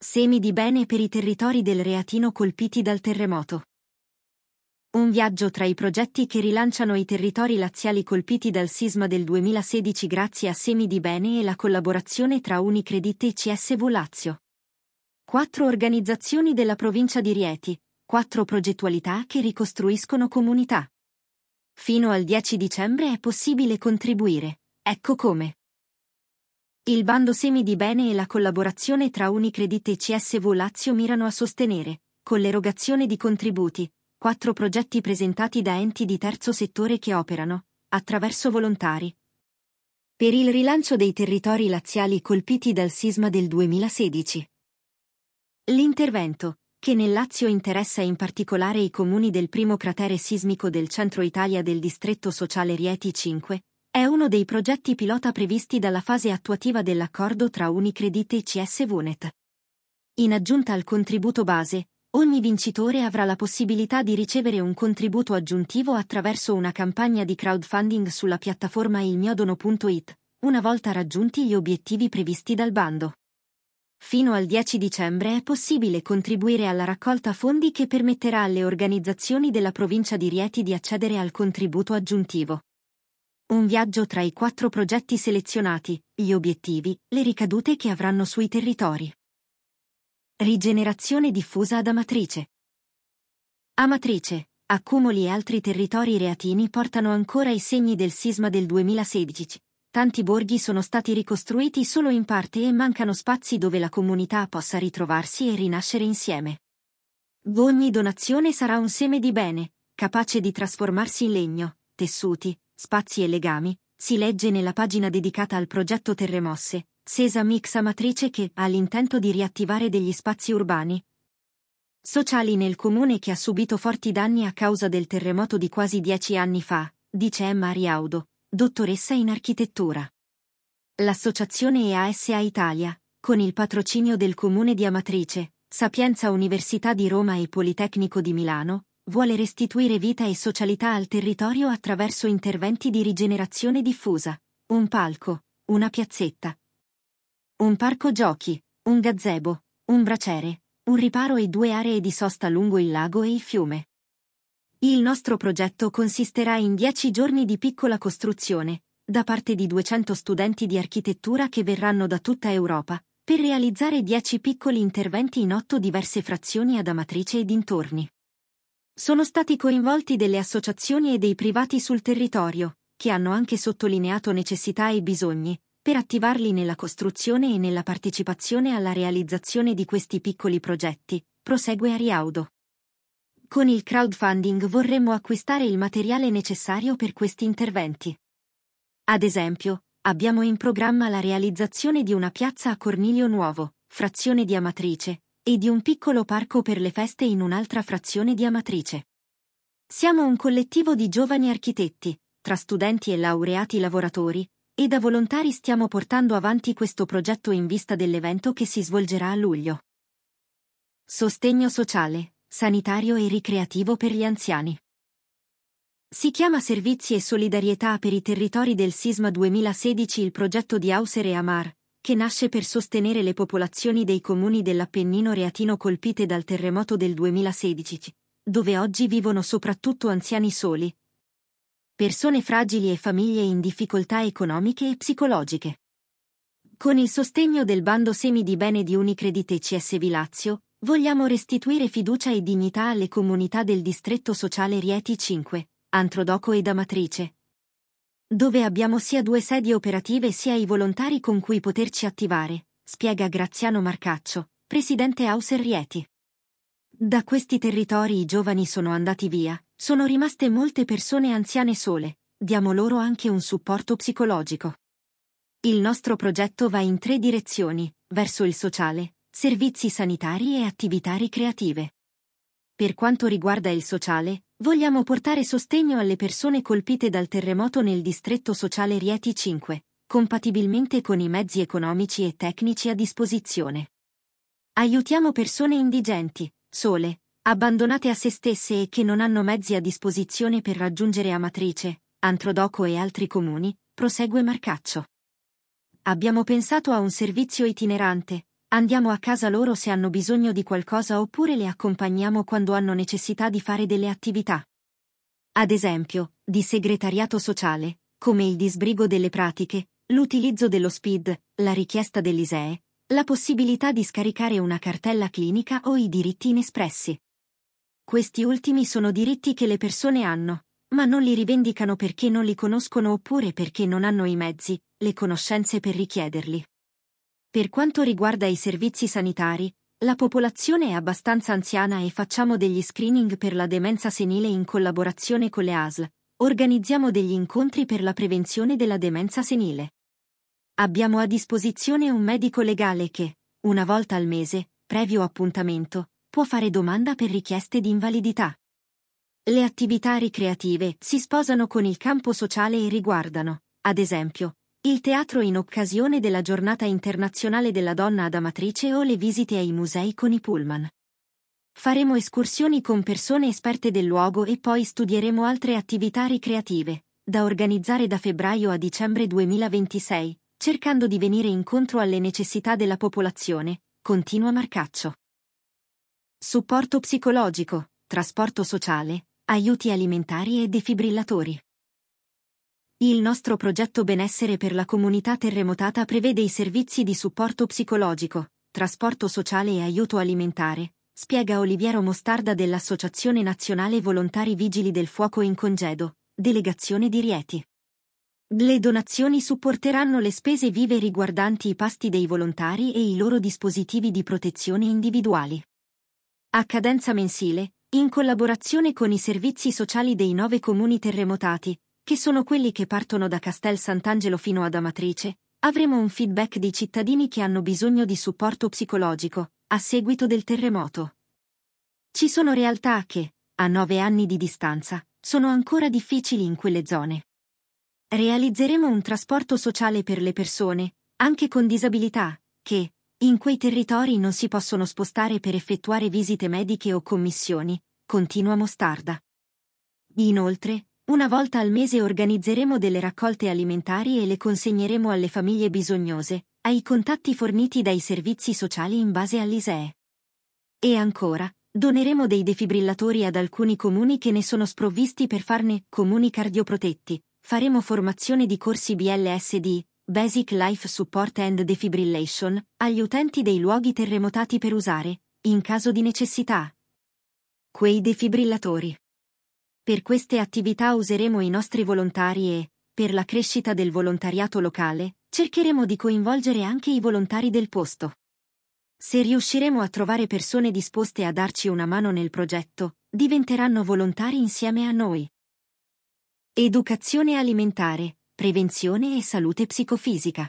Semi di bene per i territori del Reatino colpiti dal terremoto. Un viaggio tra i progetti che rilanciano i territori laziali colpiti dal sisma del 2016 grazie a Semi di bene e la collaborazione tra Unicredit e CSV Lazio. 4 organizzazioni della provincia di Rieti, 4 progettualità che ricostruiscono comunità. Fino al 10 dicembre è possibile contribuire, ecco come. Il bando Semi di bene e la collaborazione tra Unicredit e CSV Lazio mirano a sostenere, con l'erogazione di contributi, 4 progetti presentati da enti di terzo settore che operano, attraverso volontari, per il rilancio dei territori laziali colpiti dal sisma del 2016. L'intervento, che nel Lazio interessa in particolare i comuni del primo cratere sismico del centro Italia del distretto sociale Rieti 5, è uno dei progetti pilota previsti dalla fase attuativa dell'accordo tra Unicredit e CSVnet. In aggiunta al contributo base, ogni vincitore avrà la possibilità di ricevere un contributo aggiuntivo attraverso una campagna di crowdfunding sulla piattaforma ilmiodono.it, una volta raggiunti gli obiettivi previsti dal bando. Fino al 10 dicembre è possibile contribuire alla raccolta fondi che permetterà alle organizzazioni della provincia di Rieti di accedere al contributo aggiuntivo. Un viaggio tra i 4 progetti selezionati, gli obiettivi, le ricadute che avranno sui territori. Rigenerazione diffusa ad Amatrice. Amatrice, Accumoli e altri territori reatini portano ancora i segni del sisma del 2016. Tanti borghi sono stati ricostruiti solo in parte e mancano spazi dove la comunità possa ritrovarsi e rinascere insieme. Ogni donazione sarà un seme di bene, capace di trasformarsi in legno, tessuti, spazi e legami, si legge nella pagina dedicata al progetto Terremosse, Sesa Mix Amatrice che ha l'intento di riattivare degli spazi urbani sociali nel comune che ha subito forti danni a causa del terremoto di quasi 10 anni fa, dice Emma Ariaudo, dottoressa in architettura. L'associazione EASA Italia, con il patrocinio del comune di Amatrice, Sapienza Università di Roma e Politecnico di Milano, vuole restituire vita e socialità al territorio attraverso interventi di rigenerazione diffusa, un palco, una piazzetta, un parco giochi, un gazebo, un braciere, un riparo e 2 aree di sosta lungo il lago e il fiume. Il nostro progetto consisterà in 10 giorni di piccola costruzione, da parte di 200 studenti di architettura che verranno da tutta Europa, per realizzare 10 piccoli interventi in 8 diverse frazioni ad Amatrice e dintorni. Sono stati coinvolti delle associazioni e dei privati sul territorio, che hanno anche sottolineato necessità e bisogni, per attivarli nella costruzione e nella partecipazione alla realizzazione di questi piccoli progetti, prosegue Ariaudo. Con il crowdfunding vorremmo acquistare il materiale necessario per questi interventi. Ad esempio, abbiamo in programma la realizzazione di una piazza a Cornilio Nuovo, frazione di Amatrice, e di un piccolo parco per le feste in un'altra frazione di Amatrice. Siamo un collettivo di giovani architetti, tra studenti e laureati lavoratori, e da volontari stiamo portando avanti questo progetto in vista dell'evento che si svolgerà a luglio. Sostegno sociale, sanitario e ricreativo per gli anziani. Si chiama Servizi e Solidarietà per i territori del sisma 2016 il progetto di Auser e Amar, che nasce per sostenere le popolazioni dei comuni dell'Appennino reatino colpite dal terremoto del 2016, dove oggi vivono soprattutto anziani soli, persone fragili e famiglie in difficoltà economiche e psicologiche. Con il sostegno del bando Semi di bene di Unicredit e CSV Lazio, vogliamo restituire fiducia e dignità alle comunità del distretto sociale Rieti 5, Antrodoco ed Amatrice, dove abbiamo sia 2 sedi operative sia i volontari con cui poterci attivare, spiega Graziano Marcaccio, presidente Auser Rieti. Da questi territori i giovani sono andati via, sono rimaste molte persone anziane sole, diamo loro anche un supporto psicologico. Il nostro progetto va in 3 direzioni, verso il sociale, servizi sanitari e attività ricreative. Per quanto riguarda il sociale, vogliamo portare sostegno alle persone colpite dal terremoto nel distretto sociale Rieti 5, compatibilmente con i mezzi economici e tecnici a disposizione. Aiutiamo persone indigenti, sole, abbandonate a se stesse e che non hanno mezzi a disposizione per raggiungere Amatrice, Antrodoco e altri comuni, prosegue Marcaccio. Abbiamo pensato a un servizio itinerante, Andiamo a casa loro se hanno bisogno di qualcosa oppure le accompagniamo quando hanno necessità di fare delle attività. Ad esempio, di segretariato sociale, come il disbrigo delle pratiche, l'utilizzo dello SPID, la richiesta dell'ISEE, la possibilità di scaricare una cartella clinica o i diritti inespressi. Questi ultimi sono diritti che le persone hanno, ma non li rivendicano perché non li conoscono oppure perché non hanno i mezzi, le conoscenze per richiederli. Per quanto riguarda i servizi sanitari, la popolazione è abbastanza anziana e facciamo degli screening per la demenza senile in collaborazione con le ASL. Organizziamo degli incontri per la prevenzione della demenza senile. Abbiamo a disposizione un medico legale che, una volta al mese, previo appuntamento, può fare domanda per richieste di invalidità. Le attività ricreative si sposano con il campo sociale e riguardano, ad esempio, il teatro in occasione della Giornata Internazionale della Donna ad Amatrice o le visite ai musei con i pullman. Faremo escursioni con persone esperte del luogo e poi studieremo altre attività ricreative, da organizzare da febbraio a dicembre 2026, cercando di venire incontro alle necessità della popolazione, continua Marcaccio. Supporto psicologico, trasporto sociale, aiuti alimentari e defibrillatori. Il nostro progetto Benessere per la comunità terremotata prevede i servizi di supporto psicologico, trasporto sociale e aiuto alimentare, spiega Oliviero Mostarda dell'Associazione Nazionale Volontari Vigili del Fuoco in Congedo, delegazione di Rieti. Le donazioni supporteranno le spese vive riguardanti i pasti dei volontari e i loro dispositivi di protezione individuali. A cadenza mensile, in collaborazione con i servizi sociali dei 9 comuni terremotati, che sono quelli che partono da Castel Sant'Angelo fino ad Amatrice, avremo un feedback di cittadini che hanno bisogno di supporto psicologico, a seguito del terremoto. Ci sono realtà che, a 9 anni di distanza, sono ancora difficili in quelle zone. Realizzeremo un trasporto sociale per le persone, anche con disabilità, che, in quei territori non si possono spostare per effettuare visite mediche o commissioni, continua Mostarda. Inoltre, una volta al mese organizzeremo delle raccolte alimentari e le consegneremo alle famiglie bisognose, ai contatti forniti dai servizi sociali in base all'ISEE. E ancora, doneremo dei defibrillatori ad alcuni comuni che ne sono sprovvisti per farne comuni cardioprotetti, faremo formazione di corsi BLSD, Basic Life Support and Defibrillation, agli utenti dei luoghi terremotati per usare, in caso di necessità, quei defibrillatori. Per queste attività useremo i nostri volontari e, per la crescita del volontariato locale, cercheremo di coinvolgere anche i volontari del posto. Se riusciremo a trovare persone disposte a darci una mano nel progetto, diventeranno volontari insieme a noi. Educazione alimentare, prevenzione e salute psicofisica.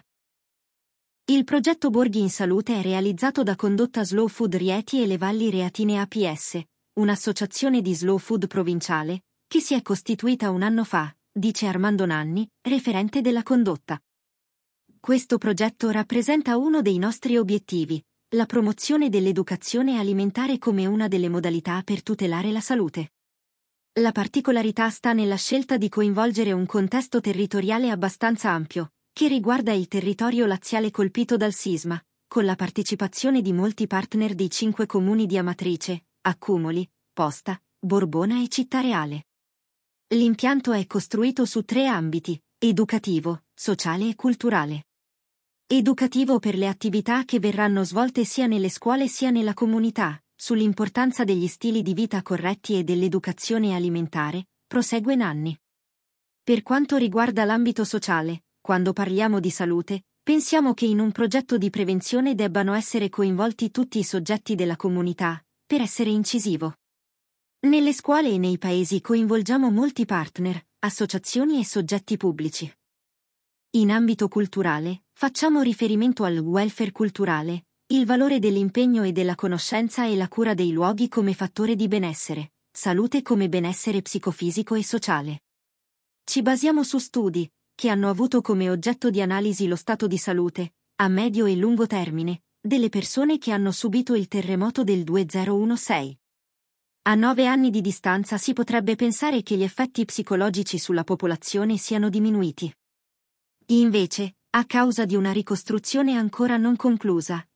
Il progetto Borghi in Salute è realizzato da Condotta Slow Food Rieti e le Valli Reatine APS, un'associazione di slow food provinciale, che si è costituita un anno fa, dice Armando Nanni, referente della Condotta. Questo progetto rappresenta uno dei nostri obiettivi, la promozione dell'educazione alimentare come una delle modalità per tutelare la salute. La particolarità sta nella scelta di coinvolgere un contesto territoriale abbastanza ampio, che riguarda il territorio laziale colpito dal sisma, con la partecipazione di molti partner dei 5 comuni di Amatrice, Accumoli, Posta, Borbona e Città Reale. L'impianto è costruito su 3 ambiti: educativo, sociale e culturale. Educativo per le attività che verranno svolte sia nelle scuole sia nella comunità, sull'importanza degli stili di vita corretti e dell'educazione alimentare, prosegue Nanni. Per quanto riguarda l'ambito sociale, quando parliamo di salute, pensiamo che in un progetto di prevenzione debbano essere coinvolti tutti i soggetti della comunità, per essere incisivo. Nelle scuole e nei paesi coinvolgiamo molti partner, associazioni e soggetti pubblici. In ambito culturale, facciamo riferimento al welfare culturale, il valore dell'impegno e della conoscenza e la cura dei luoghi come fattore di benessere, salute come benessere psicofisico e sociale. Ci basiamo su studi, che hanno avuto come oggetto di analisi lo stato di salute, a medio e lungo termine, delle persone che hanno subito il terremoto del 2016. A 9 anni di distanza si potrebbe pensare che gli effetti psicologici sulla popolazione siano diminuiti. Invece, a causa di una ricostruzione ancora non conclusa,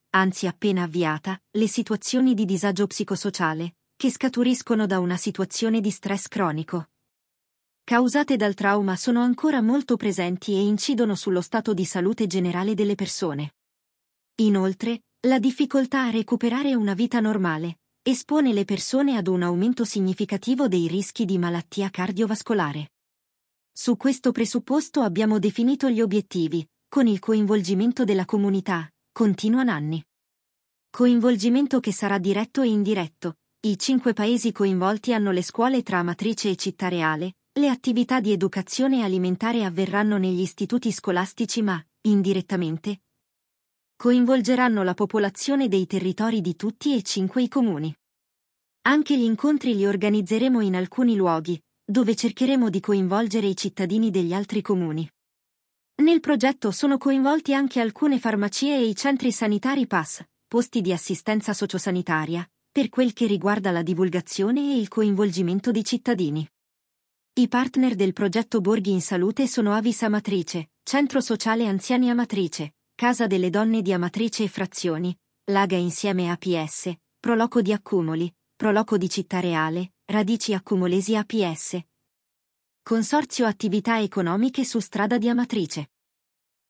anzi appena avviata, le situazioni di disagio psicosociale, che scaturiscono da una situazione di stress cronico causate dal trauma sono ancora molto presenti e incidono sullo stato di salute generale delle persone. Inoltre, la difficoltà a recuperare una vita normale espone le persone ad un aumento significativo dei rischi di malattia cardiovascolare. Su questo presupposto abbiamo definito gli obiettivi, con il coinvolgimento della comunità, continuo Nanni. Coinvolgimento che sarà diretto e indiretto. I 5 paesi coinvolti hanno le scuole tra Amatrice e Città Reale. Le attività di educazione alimentare avverranno negli istituti scolastici ma, indirettamente, coinvolgeranno la popolazione dei territori di tutti e 5 i comuni. Anche gli incontri li organizzeremo in alcuni luoghi, dove cercheremo di coinvolgere i cittadini degli altri comuni. Nel progetto sono coinvolti anche alcune farmacie e i centri sanitari PAS, posti di assistenza sociosanitaria, per quel che riguarda la divulgazione e il coinvolgimento dei cittadini. I partner del progetto Borghi in Salute sono Avis Amatrice, Centro Sociale Anziani Amatrice, Casa delle Donne di Amatrice e Frazioni, Laga Insieme APS, Proloco di Accumoli, Proloco di Città Reale, Radici Accumolesi APS. Consorzio Attività Economiche su Strada di Amatrice.